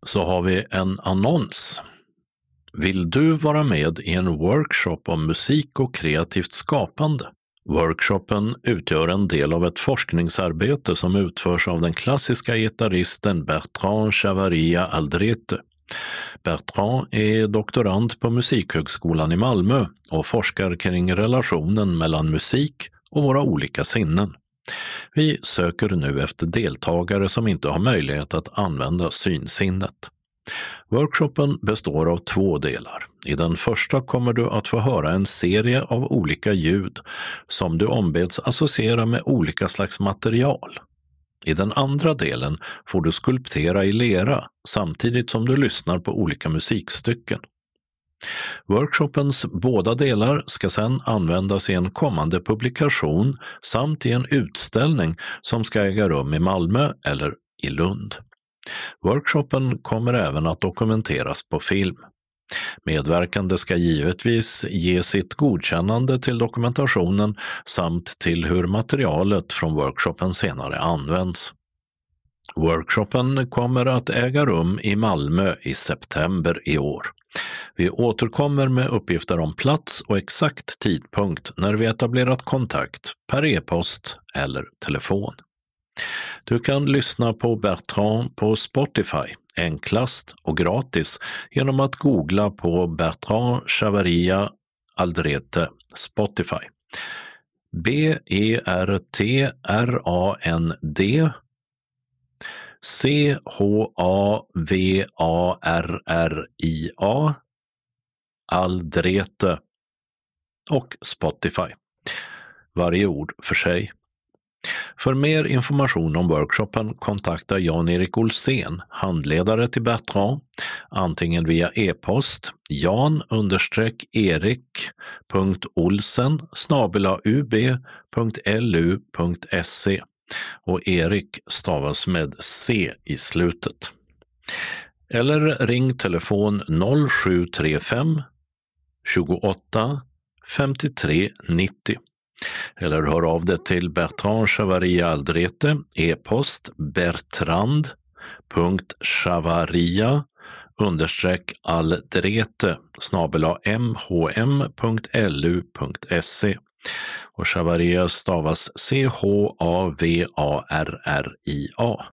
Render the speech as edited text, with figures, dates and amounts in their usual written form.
så har vi en annons. Vill du vara med i en workshop om musik och kreativt skapande? Workshopen utgör en del av ett forskningsarbete som utförs av den klassiska gitarristen Bertrand Chavarria Aldrete. Bertrand är doktorand på Musikhögskolan i Malmö och forskar kring relationen mellan musik och våra olika sinnen. Vi söker nu efter deltagare som inte har möjlighet att använda synsinnet. Workshopen består av 2 delar. I den första kommer du att få höra en serie av olika ljud som du ombeds associera med olika slags material. I den andra delen får du skulptera i lera samtidigt som du lyssnar på olika musikstycken. Workshopens båda delar ska sedan användas i en kommande publikation samt i en utställning som ska äga rum i Malmö eller i Lund. Workshopen kommer även att dokumenteras på film. Medverkande ska givetvis ge sitt godkännande till dokumentationen samt till hur materialet från workshopen senare används. Workshopen kommer att äga rum i Malmö i september i år. Vi återkommer med uppgifter om plats och exakt tidpunkt när vi etablerat kontakt per e-post eller telefon. Du kan lyssna på Bertrand på Spotify, enklast och gratis genom att googla på Bertrand Chavarria Aldrete Spotify. BERTRAND CHAVARRIA Aldrete och Spotify. Varje ord för sig. För mer information om workshopen kontakta Jan-Erik Olsén, handledare till Bertrand, antingen via e-post jan_erik.olsen@ub.lu.se och Erik stavas med C i slutet. Eller ring telefon 0735 28 53 90. Eller hör av det till Bertrand Chavarria Aldrete, e-post bertrand.chavarria_aldrete@mhm.lu.se och Chavarria stavas CHAVARRIA.